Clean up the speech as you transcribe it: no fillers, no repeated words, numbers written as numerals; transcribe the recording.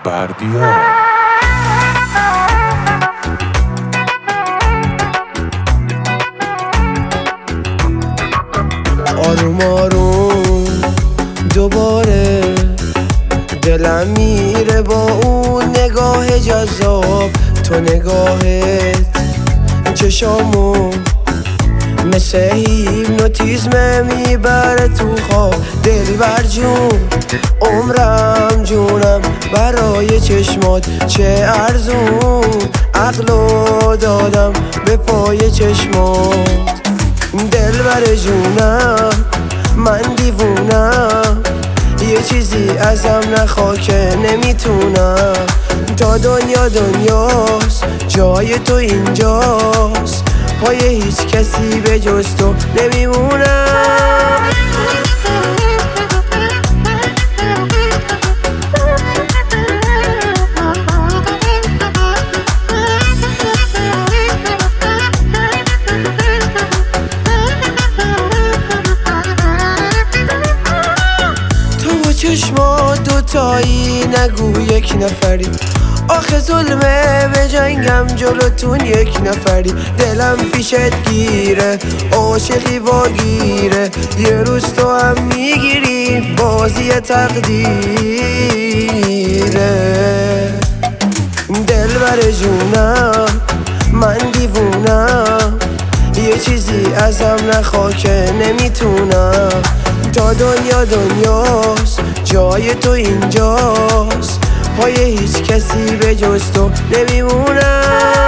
بردیا. آروم آروم دوباره دلم میره با اون نگاه جذاب. تو نگاهت چشامو مثل هیپنوتیزم میبره تو خواب. دلبر جون عمرم جونم برای چشمات چه ارزون. عقلو دادم به پای چشمات. دلبر جونم من دیوونم، یه چیزی ازم نخوا که نمیتونم. تا دنیا دنیاست جای تو اینجاست، پای هیچ کسی به جز تو نمیمونم. چشما دوتایی نگو یک نفری، آخه ظلمه به جنگم جلوتون یک نفری. دلم پیشت گیره عاشقی واگیره، یه روز تو هم میگیری بازی تقدیره. دلبر جونم من دیوونم، یه چیزی ازم نخوا که نمیتونم. تا دنیا دنیاست جای تو اینجاست، پای هیچ کسی به جز تو نمیمونم.